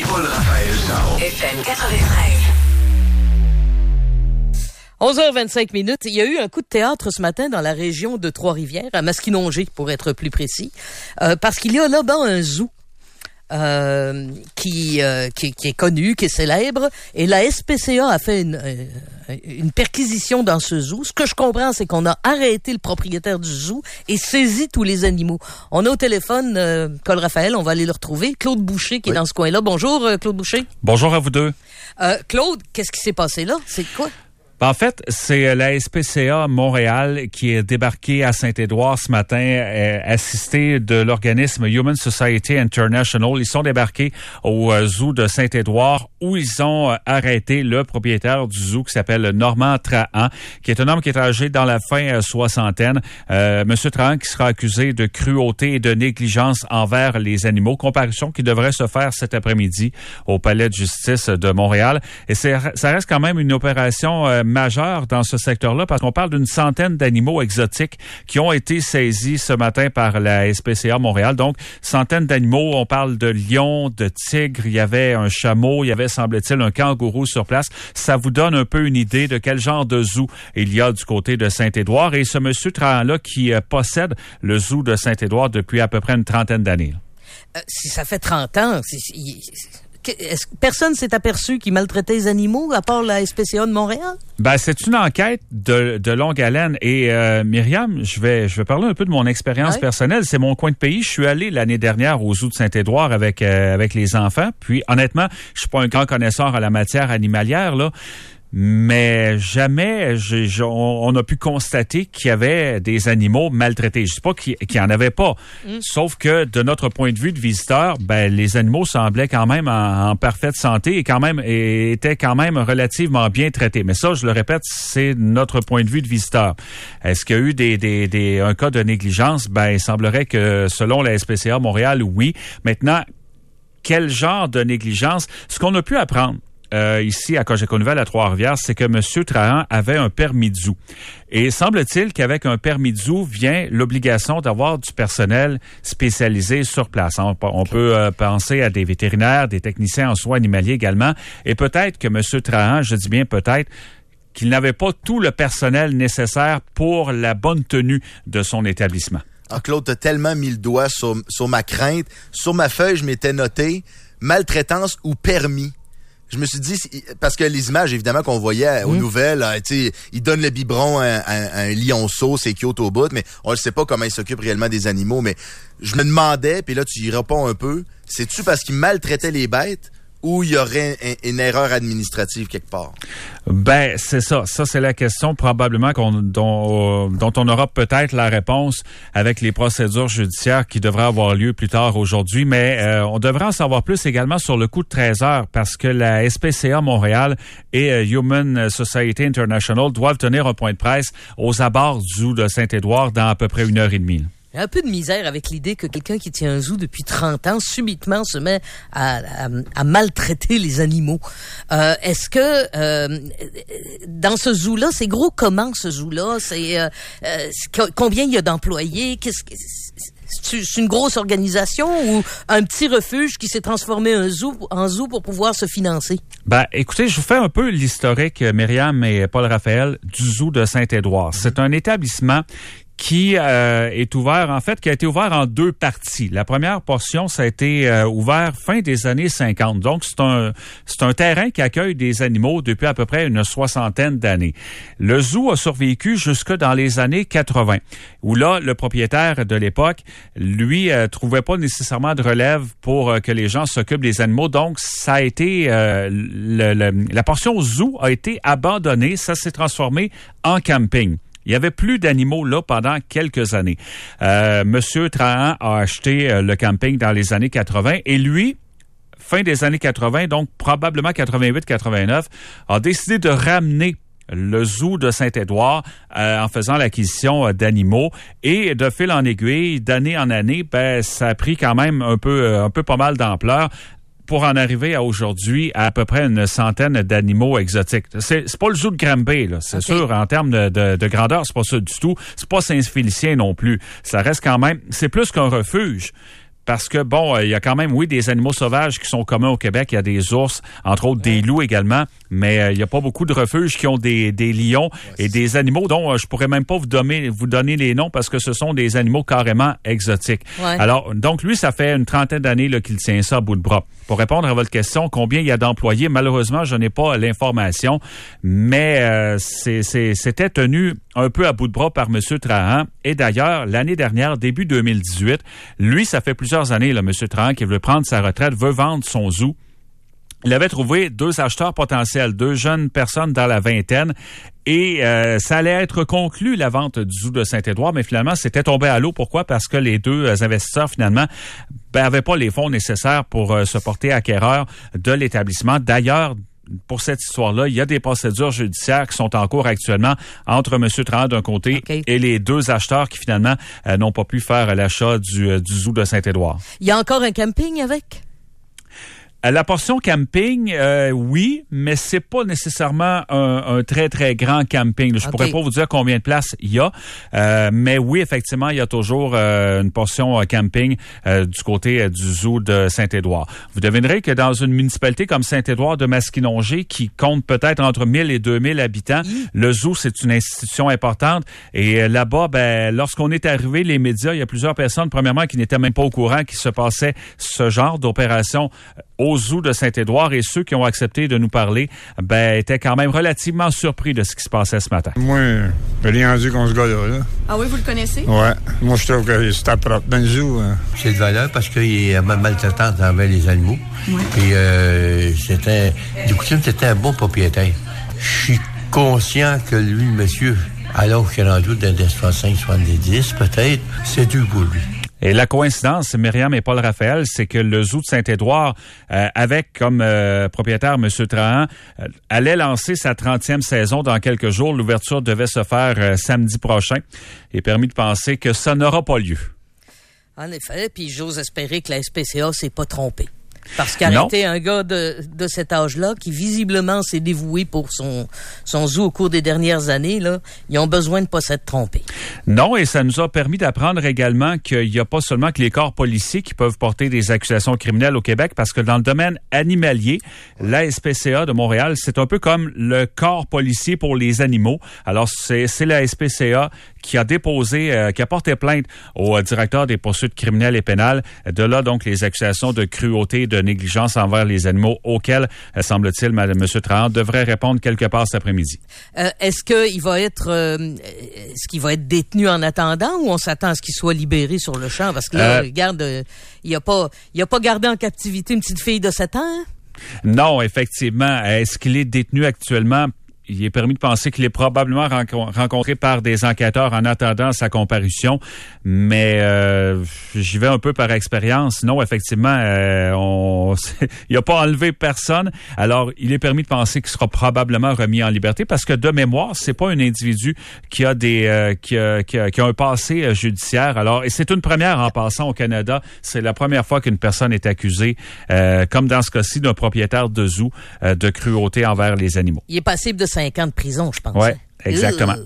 Paul-Raphaël Charron. FM 93. 11h25. Il y a eu un coup de théâtre ce matin dans la région de Trois-Rivières, à Masquinongé, pour être plus précis, parce qu'il y a là-bas un zoo qui est connu, qui est célèbre, et la SPCA a fait une perquisition dans ce zoo. Ce que je comprends, c'est qu'on a arrêté le propriétaire du zoo et saisi tous les animaux. On a au téléphone Paul-Raphaël, on va aller le retrouver. Claude Boucher qui est dans ce coin-là. Bonjour Claude Boucher. Bonjour à vous deux. Claude, qu'est-ce qui s'est passé là? C'est quoi? En fait, c'est la SPCA Montréal qui est débarquée à Saint-Édouard ce matin, assistée de l'organisme Human Society International. Ils sont débarqués au zoo de Saint-Édouard où ils ont arrêté le propriétaire du zoo qui s'appelle Normand Trahan, qui est un homme qui est âgé dans la fin soixantaine. Monsieur Trahan qui sera accusé de cruauté et de négligence envers les animaux. Comparution qui devrait se faire cet après-midi au Palais de justice de Montréal. Et ça reste quand même une opération majeure dans ce secteur-là parce qu'on parle d'une centaine d'animaux exotiques qui ont été saisis ce matin par la SPCA Montréal. Donc, centaines d'animaux. On parle de lions, de tigres. Il y avait un chameau. Il y avait, semble-t-il, un kangourou sur place. Ça vous donne un peu une idée de quel genre de zoo il y a du côté de Saint-Édouard. Et ce monsieur Trahan-là qui possède le zoo de Saint-Édouard depuis à peu près une trentaine d'années. Si ça fait 30 ans... Personne s'est aperçu qu'il maltraitait les animaux, à part la SPCA de Montréal? Ben, c'est une enquête de longue haleine. Et Myriam, je vais parler un peu de mon expérience personnelle. C'est mon coin de pays. Je suis allé l'année dernière au zoo de Saint-Édouard avec les enfants. Puis, honnêtement, je suis pas un grand connaisseur en la matière animalière, là. Mais jamais on a pu constater qu'il y avait des animaux maltraités. Je sais pas qu'il y en avait pas. Sauf que de notre point de vue de visiteur, ben les animaux semblaient quand même en parfaite santé et étaient quand même relativement bien traités. Mais ça, je le répète, c'est notre point de vue de visiteur. Est-ce qu'il y a eu un cas de négligence? Ben, il semblerait que selon la SPCA Montréal, oui. Maintenant, quel genre de négligence? Ce qu'on a pu apprendre ici à Cogeco-Nouvelle à Trois-Rivières, c'est que M. Trahan avait un permis de zoo. Et semble-t-il qu'avec un permis de zoo vient l'obligation d'avoir du personnel spécialisé sur place. On peut penser à des vétérinaires, des techniciens en soins animaliers également. Et peut-être que M. Trahan, je dis bien peut-être, qu'il n'avait pas tout le personnel nécessaire pour la bonne tenue de son établissement. Ah, Claude, t'as tellement mis le doigt sur ma crainte. Sur ma feuille, je m'étais noté maltraitance ou permis. Je me suis dit, parce que les images, évidemment, qu'on voyait aux nouvelles, tu sais, ils donnent le biberon à un lionceau, c'est cute au bout, mais on ne sait pas comment ils s'occupent réellement des animaux. Mais je me demandais, puis là, tu y réponds un peu, c'est-tu parce qu'ils maltraitaient les bêtes ou il y aurait une erreur administrative quelque part? Ben, c'est ça. Ça, c'est la question probablement dont on aura peut-être la réponse avec les procédures judiciaires qui devraient avoir lieu plus tard aujourd'hui. Mais on devrait en savoir plus également sur le coup de 13 heures parce que la SPCA Montréal et Human Society International doivent tenir un point de presse aux abords du zoo de Saint-Édouard dans à peu près 1h30. J'ai un peu de misère avec l'idée que quelqu'un qui tient un zoo depuis 30 ans, subitement se met à maltraiter les animaux. Est-ce que dans ce zoo-là, c'est gros comment ce zoo-là? Combien il y a d'employés? C'est une grosse organisation ou un petit refuge qui s'est transformé en zoo pour pouvoir se financer? Ben, écoutez, je vous fais un peu l'historique, Myriam et Paul-Raphaël, du zoo de Saint-Édouard. C'est un établissement qui est ouvert, en fait, qui a été ouvert en deux parties. La première portion, ça a été ouvert fin des années 50. Donc, c'est un terrain qui accueille des animaux depuis à peu près une soixantaine d'années. Le zoo a survécu jusque dans les années 80, où là, le propriétaire de l'époque, lui, trouvait pas nécessairement de relève pour que les gens s'occupent des animaux. Donc, ça a été la portion zoo a été abandonnée. Ça s'est transformé en camping. Il y avait plus d'animaux là pendant quelques années. Monsieur Trahan a acheté le camping dans les années 80 et lui, fin des années 80, donc probablement 88-89, a décidé de ramener le zoo de Saint-Édouard en faisant l'acquisition d'animaux et de fil en aiguille, d'année en année, ben ça a pris quand même un peu pas mal d'ampleur. Pour en arriver à aujourd'hui à peu près une centaine d'animaux exotiques. C'est pas le zoo de Granby, là. C'est sûr, en termes de grandeur, c'est pas ça du tout. C'est pas Saint-Félicien non plus. Ça reste quand même, c'est plus qu'un refuge. parce que, bon, il y a quand même, oui, des animaux sauvages qui sont communs au Québec. Il y a des ours, entre autres des loups également, mais il n'y a pas beaucoup de refuges qui ont des lions et des animaux dont je pourrais même pas vous donner les noms parce que ce sont des animaux carrément exotiques. Ouais. Alors, donc, lui, ça fait une trentaine d'années là, qu'il tient ça à bout de bras. Pour répondre à votre question, combien il y a d'employés? Malheureusement, je n'ai pas l'information, mais c'était tenu un peu à bout de bras par M. Trahan. Et d'ailleurs, l'année dernière, début 2018, lui, ça fait plusieurs années, là, M. Trahan, qui veut prendre sa retraite, veut vendre son zoo. Il avait trouvé 2 acheteurs potentiels, 2 jeunes personnes dans la vingtaine. Et ça allait être conclu, la vente du zoo de Saint-Édouard, mais finalement, c'était tombé à l'eau. Pourquoi? Parce que les 2 investisseurs, finalement, avaient pas les fonds nécessaires pour se porter acquéreurs de l'établissement. D'ailleurs, pour cette histoire-là, il y a des procédures judiciaires qui sont en cours actuellement entre M. Trahan d'un côté et les 2 acheteurs qui, finalement, n'ont pas pu faire l'achat du zoo de Saint-Édouard. Il y a encore un camping avec? La portion camping, oui, mais c'est pas nécessairement un très, très grand camping. Je pourrais pas vous dire combien de places il y a, mais oui, effectivement, il y a toujours une portion camping du côté du zoo de Saint-Édouard. Vous devinerez que dans une municipalité comme Saint-Édouard de Masquinongé, qui compte peut-être entre 1000 et 2000 habitants, le zoo, c'est une institution importante. Et là-bas, lorsqu'on est arrivé, les médias, il y a plusieurs personnes, premièrement, qui n'étaient même pas au courant qu'il se passait ce genre d'opération au zoo de Saint-Édouard, et ceux qui ont accepté de nous parler étaient quand même relativement surpris de ce qui se passait ce matin. Moi, j'ai rien dit contre ce gars-là. Ah oui, vous le connaissez? Ouais. Moi, je trouve que c'est propre. Dans le zoo... C'est de valeur parce qu'il est maltraitant envers les animaux. Ouais. Puis c'était un bon propriétaire. Je suis conscient que lui, monsieur, alors qu'il est rendu dans des 65-70 peut-être, c'est dû pour lui. Et la coïncidence, Myriam et Paul Raphaël, c'est que le zoo de Saint-Édouard, avec comme propriétaire M. Trahan, allait lancer sa 30e saison dans quelques jours. L'ouverture devait se faire samedi prochain. Il est permis de penser que ça n'aura pas lieu. En effet, puis j'ose espérer que la SPCA s'est pas trompée. Parce qu'arrêter un gars de cet âge-là, qui visiblement s'est dévoué pour son zoo au cours des dernières années, là, ils ont besoin de pas s'être trompés. Non, et ça nous a permis d'apprendre également qu'il n'y a pas seulement que les corps policiers qui peuvent porter des accusations criminelles au Québec, parce que dans le domaine animalier, la SPCA de Montréal, c'est un peu comme le corps policier pour les animaux. Alors, c'est la SPCA qui a déposé, qui a porté plainte au directeur des poursuites criminelles et pénales. De là, donc, les accusations de cruauté, de négligence envers les animaux auxquels, semble-t-il, M. Trahan devrait répondre quelque part cet après-midi. Est-ce qu'il va être détenu en attendant, ou on s'attend à ce qu'il soit libéré sur le champ? Parce que là, regarde, il a pas gardé en captivité une petite fille de 7 ans, hein? Non, effectivement. Est-ce qu'il est détenu actuellement? Il est permis de penser qu'il est probablement rencontré par des enquêteurs en attendant sa comparution, mais j'y vais un peu par expérience. Non, effectivement, il n'a pas enlevé personne. Alors, il est permis de penser qu'il sera probablement remis en liberté, parce que de mémoire, c'est pas un individu qui a qui a un passé judiciaire. Alors, et c'est une première en passant au Canada. C'est la première fois qu'une personne est accusée, comme dans ce cas-ci, d'un propriétaire de zoo, de cruauté envers les animaux. Il est passible de 5 ans de prison, je pense. Oui, exactement.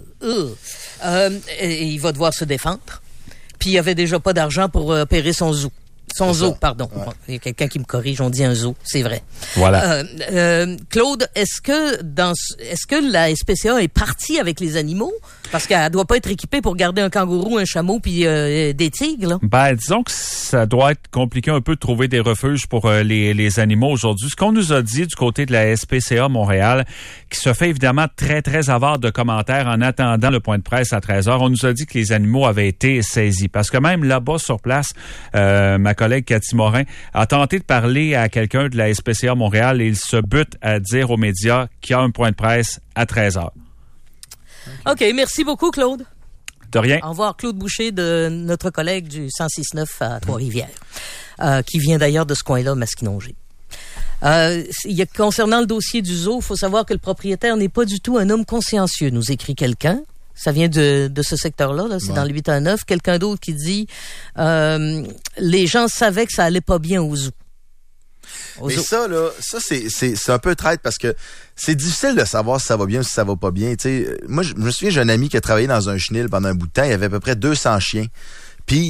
Il va devoir se défendre. Puis il n'y avait déjà pas d'argent pour opérer son zoo. Son zoo, pardon. Ouais. Il y a quelqu'un qui me corrige, on dit un zoo, c'est vrai. Voilà. Claude, est-ce que la SPCA est partie avec les animaux? Parce qu'elle doit pas être équipée pour garder un kangourou, un chameau puis des tigres, là. Disons que ça doit être compliqué un peu de trouver des refuges pour les animaux aujourd'hui. Ce qu'on nous a dit du côté de la SPCA Montréal, qui se fait évidemment très, très avare de commentaires en attendant le point de presse à 13h, on nous a dit que les animaux avaient été saisis. Parce que même là-bas, sur place, ma collègue Cathy Morin a tenté de parler à quelqu'un de la SPCA Montréal, et il se bute à dire aux médias qu'il y a un point de presse à 13h. OK, merci beaucoup, Claude. De rien. Au revoir, Claude Boucher, de notre collègue du 106.9 à Trois-Rivières, qui vient d'ailleurs de ce coin-là, Masquinongé. Concernant le dossier du zoo, il faut savoir que le propriétaire n'est pas du tout un homme consciencieux, nous écrit quelqu'un. Ça vient de ce secteur-là, là, c'est dans le 819. Quelqu'un d'autre qui dit les gens savaient que ça allait pas bien au zoo. Mais ça, c'est un peu traître, parce que c'est difficile de savoir si ça va bien ou si ça va pas bien. T'sais, moi, je me souviens, j'ai un ami qui a travaillé dans un chenil pendant un bout de temps. Il y avait à peu près 200 chiens. Puis,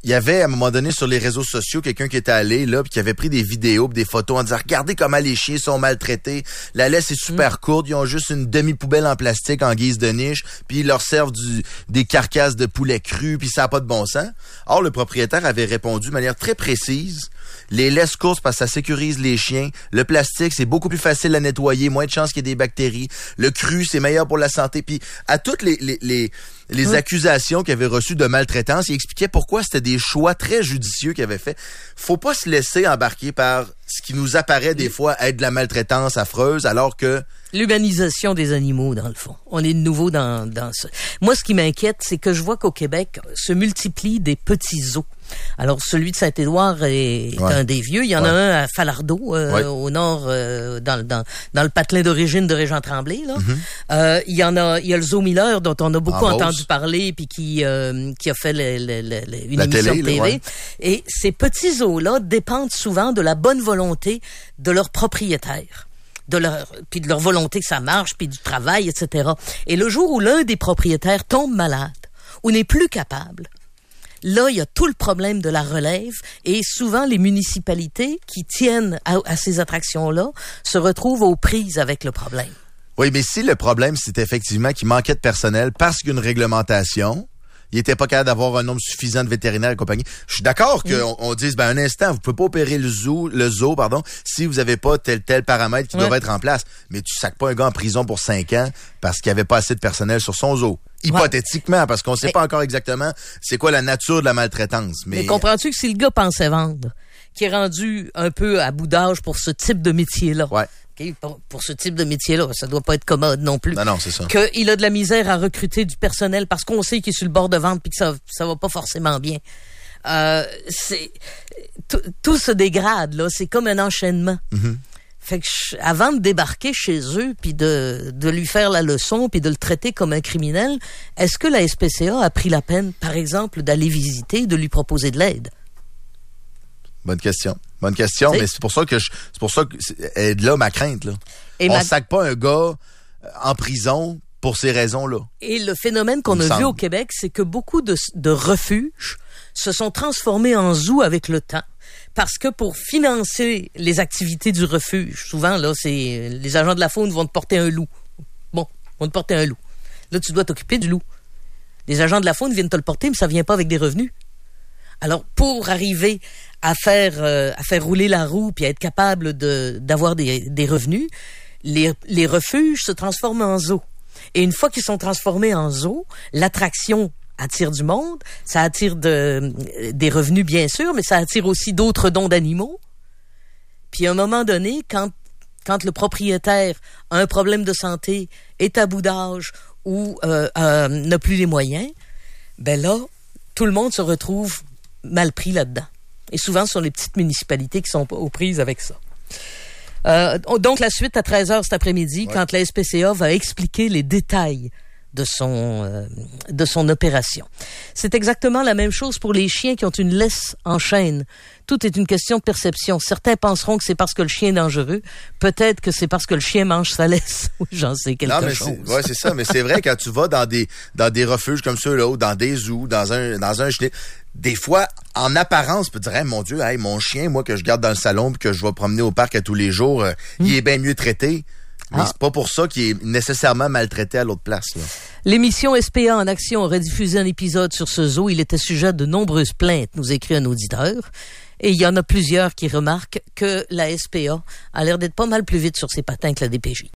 il y avait, à un moment donné, sur les réseaux sociaux, quelqu'un qui était allé, là, puis qui avait pris des vidéos pis des photos en disant, regardez comment les chiens sont maltraités. La laisse est super courte. Ils ont juste une demi-poubelle en plastique en guise de niche, puis ils leur servent des carcasses de poulet cru, puis ça n'a pas de bon sens. Or, le propriétaire avait répondu de manière très précise. Les laisses courtes parce que ça sécurise les chiens. Le plastique, c'est beaucoup plus facile à nettoyer, moins de chances qu'il y ait des bactéries. Le cru, c'est meilleur pour la santé. Puis à toutes les accusations qu'il avait reçues de maltraitance, il expliquait pourquoi c'était des choix très judicieux qu'il avait fait. Faut pas se laisser embarquer par ce qui nous apparaît des fois être de la maltraitance affreuse, alors que... L'humanisation des animaux, dans le fond. On est de nouveau dans ça. Moi, ce qui m'inquiète, c'est que je vois qu'au Québec se multiplient des petits zoos. Alors, celui de Saint-Édouard est un des vieux. Il y en a un à Falardeau, au nord, dans le patelin d'origine de Régent-Tremblay, là. Il y a le Zoo Miller, dont on a beaucoup entendu parler, puis qui a fait une émission de TV. Et ces petits zoos-là dépendent souvent de la bonne volonté de leurs propriétaires. Puis de leur volonté que ça marche, puis du travail, etc. Et le jour où l'un des propriétaires tombe malade, ou n'est plus capable, là, il y a tout le problème de la relève, et souvent les municipalités qui tiennent à ces attractions-là se retrouvent aux prises avec le problème. Oui, mais si le problème, c'est effectivement qu'il manquait de personnel parce qu'une réglementation, il était pas capable d'avoir un nombre suffisant de vétérinaires et compagnie. Je suis d'accord qu'on dise, un instant, vous pouvez pas opérer le zoo, si vous avez pas tel paramètre qui doit être en place. Mais tu sacs pas un gars en prison pour 5 ans parce qu'il y avait pas assez de personnel sur son zoo. Hypothétiquement, parce qu'on sait pas encore exactement c'est quoi la nature de la maltraitance. Mais comprends-tu que si le gars pensait vendre, qui est rendu un peu à bout d'âge pour ce type de métier-là, okay, pour ce type de métier-là, ça doit pas être commode non plus. Non, c'est ça. Qu'il a de la misère à recruter du personnel parce qu'on sait qu'il est sur le bord de vente puis que ça va pas forcément bien. Tout se dégrade, là. C'est comme un enchaînement. Mm-hmm. Fait que avant de débarquer chez eux puis de lui faire la leçon puis de le traiter comme un criminel, est-ce que la SPCA a pris la peine, par exemple, d'aller visiter, de lui proposer de l'aide? Bonne question, mais c'est pour ça que est là ma crainte, là. On sac pas un gars en prison pour ces raisons-là. Et le phénomène qu'on a vu au Québec, c'est que beaucoup de refuges se sont transformés en zoos avec le temps. Parce que pour financer les activités du refuge, souvent, là, c'est les agents de la faune vont te porter un loup. Bon, vont te porter un loup. Là, tu dois t'occuper du loup. Les agents de la faune viennent te le porter, mais ça vient pas avec des revenus. Alors, pour arriver à faire rouler la roue puis à être capable d'avoir des revenus, les refuges se transforment en zoos. Et une fois qu'ils sont transformés en zoos, l'attraction attire du monde, ça attire des revenus bien sûr, mais ça attire aussi d'autres dons d'animaux. Puis à un moment donné, quand le propriétaire a un problème de santé, est à bout d'âge ou n'a plus les moyens, ben là, tout le monde se retrouve mal pris là-dedans. Et souvent, ce sont les petites municipalités qui sont aux prises avec ça. Donc, la suite à 13h cet après-midi, quand la SPCA va expliquer les détails de son opération. C'est exactement la même chose pour les chiens qui ont une laisse en chaîne. Tout est une question de perception. Certains penseront que c'est parce que le chien est dangereux. Peut-être que c'est parce que le chien mange sa laisse. Oui, j'en sais quelque chose. C'est ça. Mais c'est vrai, quand tu vas dans des refuges comme ceux-là, ou dans des zoos, dans un chenil, des fois, en apparence, tu peux te dire, hey, mon Dieu, hey, mon chien, moi, que je garde dans le salon puis que je vais promener au parc à tous les jours, il est bien mieux traité. Mais c'est pas pour ça qu'il est nécessairement maltraité à l'autre place, là. L'émission SPA en action aurait diffusé un épisode sur ce zoo. Il était sujet de nombreuses plaintes, nous écrit un auditeur. Et il y en a plusieurs qui remarquent que la SPA a l'air d'être pas mal plus vite sur ses patins que la DPJ.